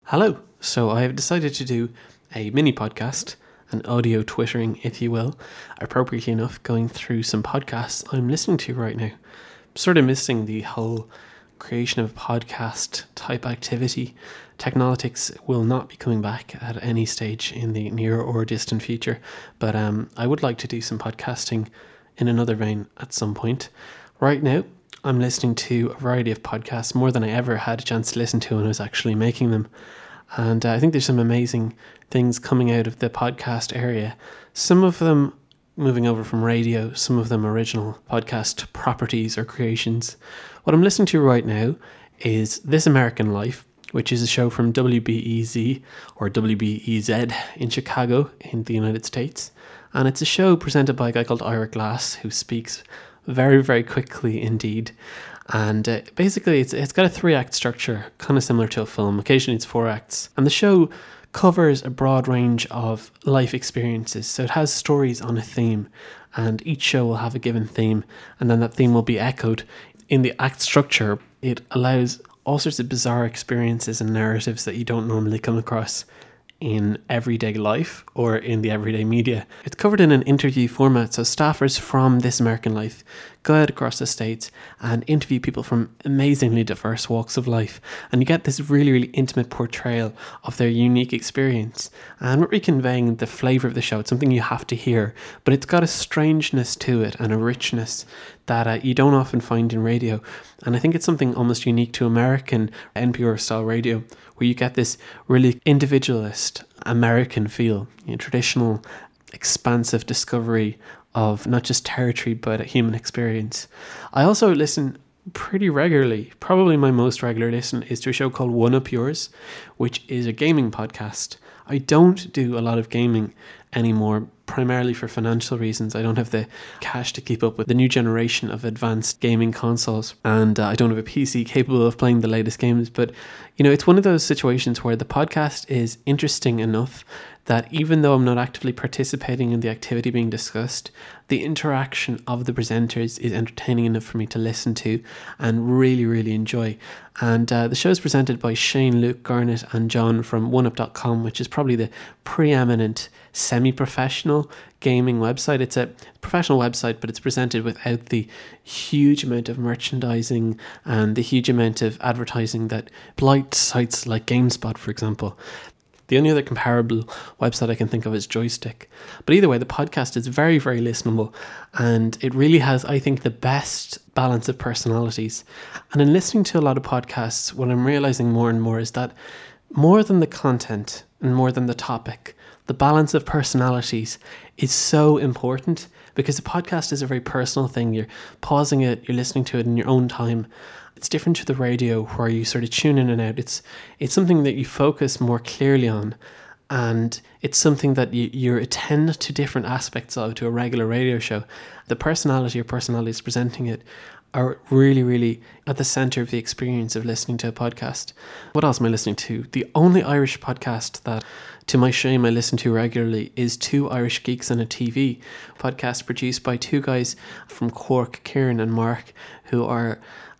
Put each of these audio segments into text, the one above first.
Hello. So I have decided to do a mini podcast, an audio twittering, if you will, appropriately enough, going through some podcasts I'm listening to right now. Sort of missing the whole creation of a podcast type activity. Technolitics will not be coming back at any stage in the near or distant future, but I would like to do some podcasting in another vein at some point. Right now, I'm listening to a variety of podcasts, more than I ever had a chance to listen to when I was actually making them. And I think there's some amazing things coming out of the podcast area. Some of them moving over from radio, some of them original podcast properties or creations. What I'm listening to right now is This American Life, which is a show from WBEZ or WBEZ in Chicago in the United States. And it's a show presented by a guy called Ira Glass, who speaks very, very quickly indeed. And basically it's got a 3-act structure, kind of similar to a film. Occasionally it's 4 acts. And the show covers a broad range of life experiences. So it has stories on a theme, and each show will have a given theme, and then that theme will be echoed. In the act structure, it allows all sorts of bizarre experiences and narratives that you don't normally come across in everyday life or in the everyday media. It's covered in an interview format, so staffers from This American Life go out across the States and interview people from amazingly diverse walks of life, and you get this really, really intimate portrayal of their unique experience. And we're really conveying the flavour of the show. It's something you have to hear, but it's got a strangeness to it and a richness that you don't often find in radio. And I think it's something almost unique to American NPR style radio, where you get this really individualist American feel, traditional, expansive discovery of not just territory but a human experience. I also listen pretty regularly. Probably my most regular listen is to a show called One Up Yours, which is a gaming podcast. I don't do a lot of gaming anymore, primarily for financial reasons. I don't have the cash to keep up with the new generation of advanced gaming consoles, and I don't have a PC capable of playing the latest games. But it's one of those situations where the podcast is interesting enough that even though I'm not actively participating in the activity being discussed, the interaction of the presenters is entertaining enough for me to listen to and really, really enjoy. And the show is presented by Shane, Luke, Garnett and John from OneUp.com, which is probably the preeminent semi-professional gaming website. It's a professional website, but it's presented without the huge amount of merchandising and the huge amount of advertising that blight sites like GameSpot, for example. The only other comparable website I can think of is Joystick. But either way, the podcast is very, very listenable, and it really has, I think, the best balance of personalities. And in listening to a lot of podcasts, what I'm realizing more and more is that more than the content and more than the topic, the balance of personalities is so important, because a podcast is a very personal thing. You're pausing it, you're listening to it in your own time. It's different to the radio where you sort of tune in and out. It's something that you focus more clearly on, and it's something that you attend to different aspects of to a regular radio show. The personality or personalities presenting it are really, really at the centre of the experience of listening to a podcast. What else am I listening to? The only Irish podcast that, to my shame, I listen to regularly is Two Irish Geeks and a TV podcast produced by two guys from Cork, Kieran and Mark, who are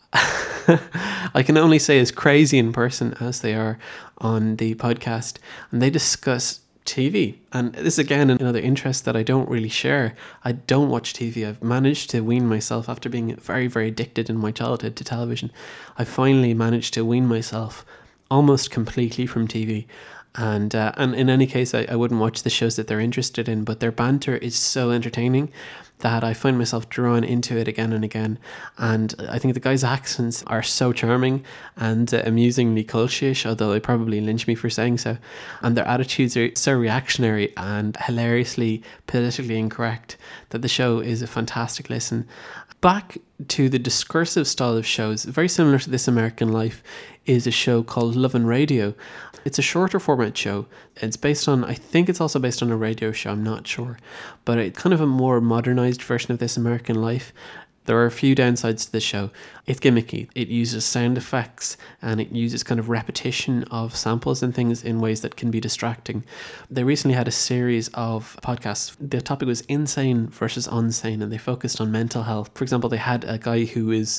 I can only say as crazy in person as they are on the podcast, and they discuss TV. And this is again another interest that I don't really share. I don't watch TV. I've managed to wean myself after being very, very addicted in my childhood to television. I finally managed to wean myself almost completely from TV. And in any case, I wouldn't watch the shows that they're interested in, but their banter is so entertaining that I find myself drawn into it again and again. And I think the guys' accents are so charming and amusingly cultish, although they probably lynch me for saying so. And their attitudes are so reactionary and hilariously politically incorrect that the show is a fantastic listen. Back to the discursive style of shows, very similar to This American Life, is a show called Love and Radio. It's a shorter format show. It's based on, I think it's also based on a radio show, I'm not sure. But it's kind of a more modernized version of This American Life. There are a few downsides to the show. It's gimmicky. It uses sound effects and it uses kind of repetition of samples and things in ways that can be distracting. They recently had a series of podcasts. The topic was insane versus unsane, and they focused on mental health. For example, they had a guy who is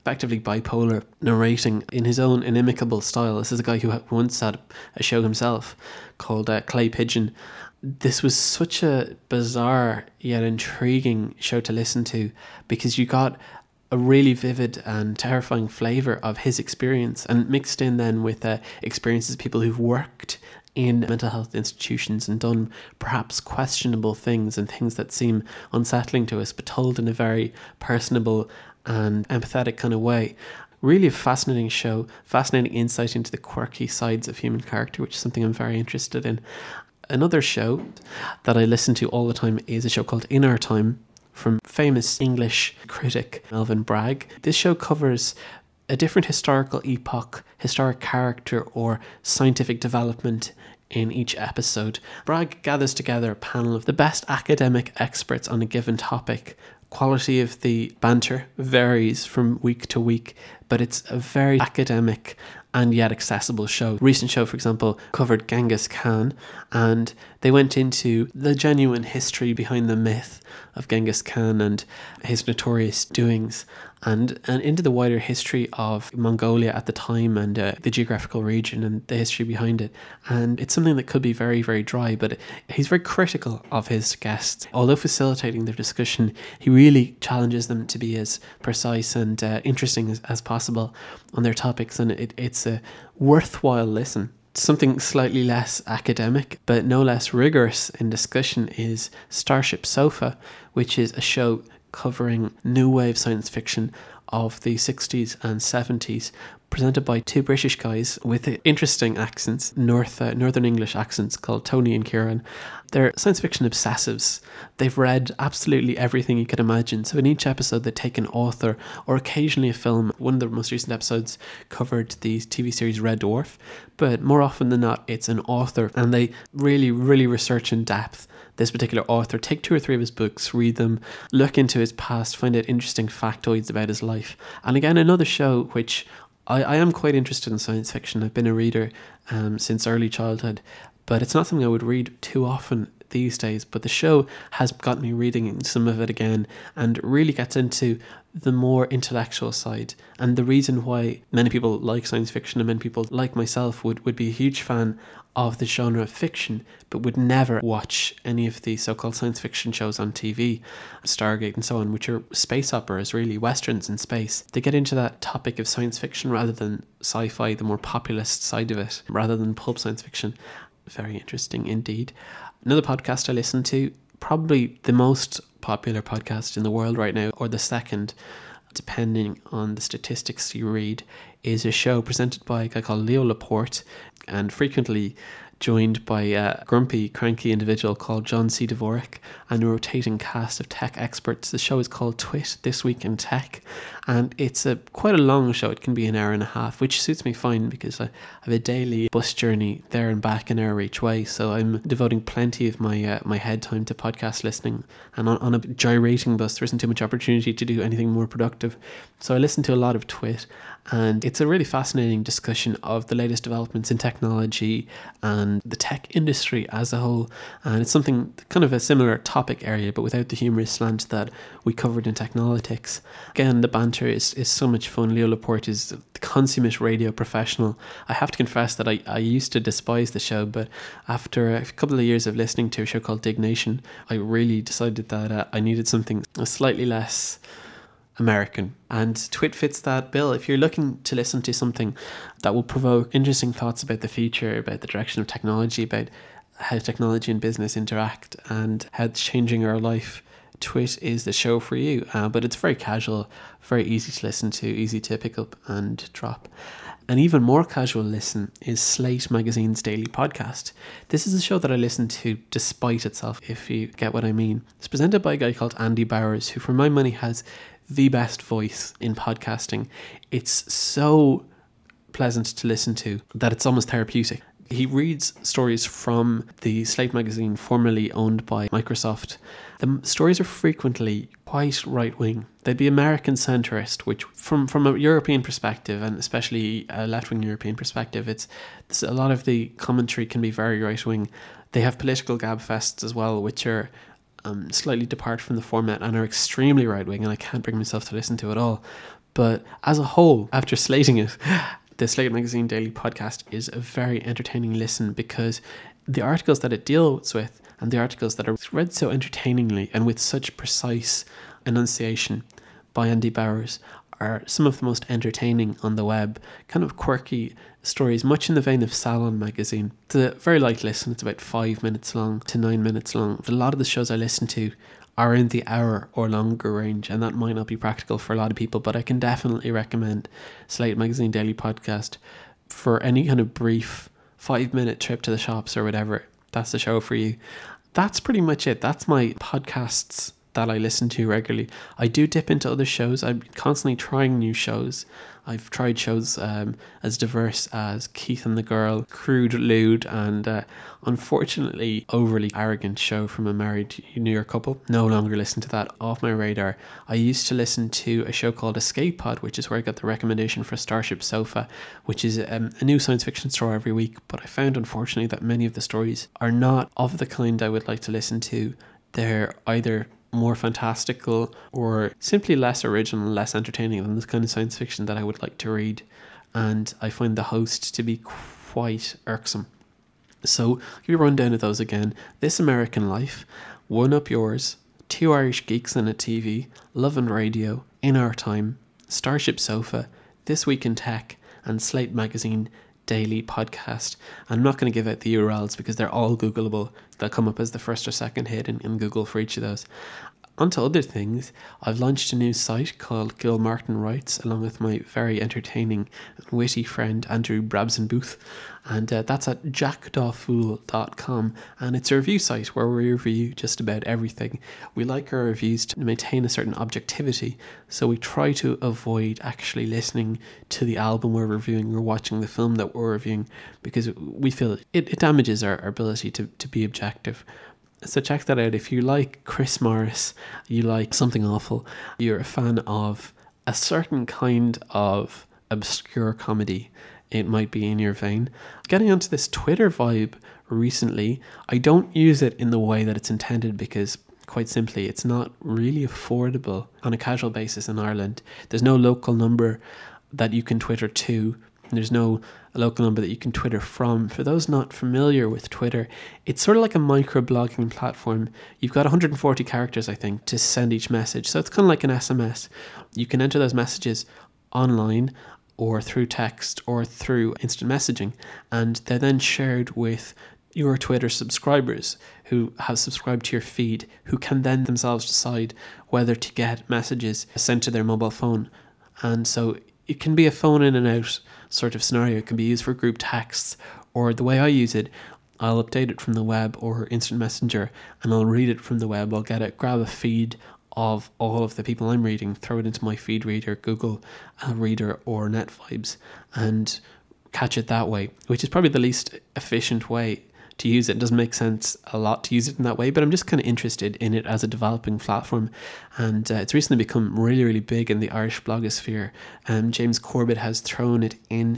effectively bipolar, narrating in his own inimicable style. This is a guy who once had a show himself called Clay Pigeon. This was such a bizarre yet intriguing show to listen to, because you got a really vivid and terrifying flavour of his experience, and mixed in then with experiences of people who've worked in mental health institutions and done perhaps questionable things and things that seem unsettling to us, but told in a very personable and empathetic kind of way. Really a fascinating show, fascinating insight into the quirky sides of human character, which is something I'm very interested in. Another show that I listen to all the time is a show called In Our Time, from famous English critic Melvyn Bragg. This show covers a different historical epoch, historic character, or scientific development in each episode. Bragg gathers together a panel of the best academic experts on a given topic. Quality of the banter varies from week to week, but it's a very academic and yet accessible show. Recent show, for example, covered Genghis Khan, and they went into the genuine history behind the myth of Genghis Khan and his notorious doings, and into the wider history of Mongolia at the time, and the geographical region and the history behind it. And it's something that could be very, very dry, but he's very critical of his guests. Although facilitating their discussion, he really challenges them to be as precise and interesting as possible on their topics, and it's a worthwhile listen. Something slightly less academic, but no less rigorous in discussion, is Starship Sofa, which is a show covering new wave science fiction of the 60s and 70s, presented by two British guys with interesting accents, Northern English accents, called Tony and Kieran. They're science fiction obsessives. They've read absolutely everything you could imagine. So in each episode, they take an author or occasionally a film. One of the most recent episodes covered the TV series Red Dwarf, but more often than not, it's an author, and they really, really research in depth this particular author, take 2 or 3 of his books, read them, look into his past, find out interesting factoids about his life. And again, another show which I am quite interested in science fiction. I've been a reader since early childhood, but it's not something I would read too often these days. But the show has got me reading some of it again, and really gets into the more intellectual side. And the reason why many people like science fiction, and many people like myself would be a huge fan of the genre of fiction, but would never watch any of the so-called science fiction shows on TV, Stargate and so on, which are space operas, really, westerns in space. They get into that topic of science fiction rather than sci-fi, the more populist side of it, rather than pulp science fiction. Very interesting indeed. Another podcast I listen to, probably the most popular podcast in the world right now, or the second, depending on the statistics you read, is a show presented by a guy called Leo Laporte, and frequently joined by a grumpy, cranky individual called John C. Dvorak, and a rotating cast of tech experts. The show is called Twit, This Week in Tech, and it's quite a long show. It can be an hour and a half, which suits me fine because I have a daily bus journey there and back, an hour each way, so I'm devoting plenty of my head time to podcast listening, and on a gyrating bus there isn't too much opportunity to do anything more productive, so I listen to a lot of Twit. And it's a really fascinating discussion of the latest developments in technology and the tech industry as a whole. And it's something kind of a similar topic area, but without the humorous slant that we covered in Technologics. Again, the banter is so much fun. Leo Laporte is the consummate radio professional. I have to confess that I used to despise the show, but after a couple of years of listening to a show called Dignation, I really decided that I needed something slightly less American, and Twit fits that bill. If you're looking to listen to something that will provoke interesting thoughts about the future, about the direction of technology, about how technology and business interact and how it's changing our life, Twit is the show for you. But it's very casual, very easy to listen to, easy to pick up and drop. An even more casual listen is Slate Magazine's daily podcast. This is a show that I listen to despite itself, if you get what I mean. It's presented by a guy called Andy Bowers, who for my money has the best voice in podcasting. It's so pleasant to listen to that it's almost therapeutic. He reads stories from the Slate magazine formerly owned by Microsoft. The stories are frequently quite right-wing. They'd be American centrist, which from a European perspective, and especially a left-wing European perspective, it's a lot of the commentary can be very right-wing. They have political gabfests as well, which are slightly depart from the format and are extremely right-wing, and I can't bring myself to listen to it all. But as a whole, after slating it, the Slate Magazine Daily Podcast is a very entertaining listen because the articles that it deals with and the articles that are read so entertainingly and with such precise enunciation by Andy Bowers are some of the most entertaining on the web, kind of quirky stories, much in the vein of Salon magazine. It's a very light listen. It's about 5 minutes long to 9 minutes long. A lot of the shows I listen to are in the hour or longer range, and that might not be practical for a lot of people, but I can definitely recommend Slate Magazine Daily Podcast for any kind of brief 5-minute trip to the shops or whatever. That's the show for you. That's pretty much it. That's my podcasts that I listen to regularly. I do dip into other shows. I'm constantly trying new shows. I've tried shows as diverse as Keith and the Girl, Crude Lewd, and unfortunately overly arrogant show from a married New York couple. No longer listen to that. Off my radar. I used to listen to a show called Escape Pod, which is where I got the recommendation for Starship Sofa, which is a new science fiction story every week. But I found, unfortunately, that many of the stories are not of the kind I would like to listen to. They're either more fantastical or simply less original, less entertaining than this kind of science fiction that I would like to read, and I find the host to be quite irksome. So give you a rundown of those again. This American Life, One Up Yours, Two Irish Geeks and a TV, Love and Radio, In Our Time, Starship Sofa, This Week in Tech, and Slate Magazine Daily Podcast. I'm not going to give out the URLs because they're all Googleable. They'll come up as the first or second hit in Google for each of those. On to other things, I've launched a new site called Gil Martin Writes, along with my very entertaining and witty friend Andrew Brabson Booth, and that's at jackdawfool.com, and it's a review site where we review just about everything. We like our reviews to maintain a certain objectivity, so we try to avoid actually listening to the album we're reviewing or watching the film that we're reviewing, because we feel it damages our ability to be objective. So check that out. If you like Chris Morris, you like Something Awful, you're a fan of a certain kind of obscure comedy, it might be in your vein. Getting onto this Twitter vibe recently, I don't use it in the way that it's intended because, quite simply, it's not really affordable on a casual basis in Ireland. There's no local number that you can Twitter to. There's no local number that you can Twitter from. For those not familiar with Twitter, it's sort of like a microblogging platform. You've got 140 characters, I think, to send each message. So it's kind of like an SMS. You can enter those messages online or through text or through instant messaging, and they're then shared with your Twitter subscribers who have subscribed to your feed, who can then themselves decide whether to get messages sent to their mobile phone. And so it can be a phone in and out sort of scenario. It can be used for group texts, or the way I use it, I'll update it from the web or instant messenger and I'll read it from the web. I'll grab a feed of all of the people I'm reading, throw it into my feed reader, Google Reader or NetVibes, and catch it that way, which is probably the least efficient way to use it. It doesn't make sense a lot to use it in that way, but I'm just kind of interested in it as a developing platform, and it's recently become really, really big in the Irish blogosphere. James Corbett has thrown it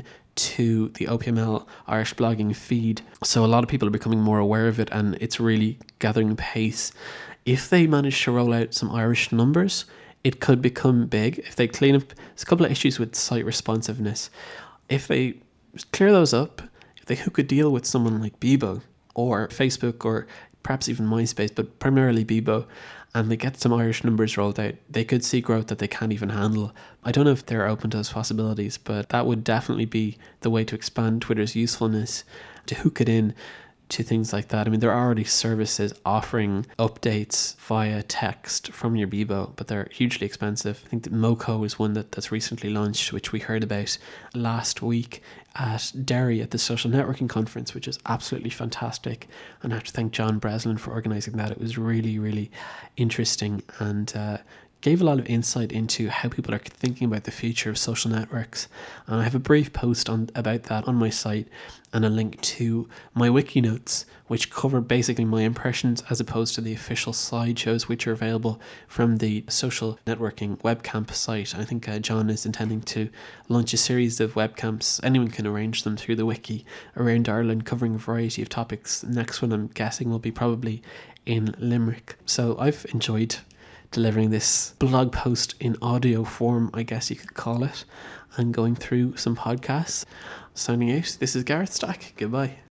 into the OPML Irish blogging feed, so a lot of people are becoming more aware of it, and it's really gathering pace. If they manage to roll out some Irish numbers, it could become big. If they clean up, there's a couple of issues with site responsiveness. If they clear those up, if they hook a deal with someone like Bebo or Facebook or perhaps even MySpace, but primarily Bebo, and they get some Irish numbers rolled out, they could see growth that they can't even handle. I don't know if they're open to those possibilities, but that would definitely be the way to expand Twitter's usefulness, to hook it in to things like that. I mean, there are already services offering updates via text from your Bebo, but they're hugely expensive. I think that Moco is one that's recently launched, which we heard about last week at Derry at the Social Networking Conference, which is absolutely fantastic. And I have to thank John Breslin for organising that. It was really, really interesting and gave a lot of insight into how people are thinking about the future of social networks. And I have a brief post about that on my site and a link to my wiki notes, which cover basically my impressions as opposed to the official slideshows, which are available from the Social Networking webcamp site. I think John is intending to launch a series of webcamps. Anyone can arrange them through the wiki around Ireland, covering a variety of topics. The next one, I'm guessing, will be probably in Limerick. So I've enjoyed delivering this blog post in audio form, I guess you could call it, and going through some podcasts. Signing out, this is Gareth Stack. Goodbye.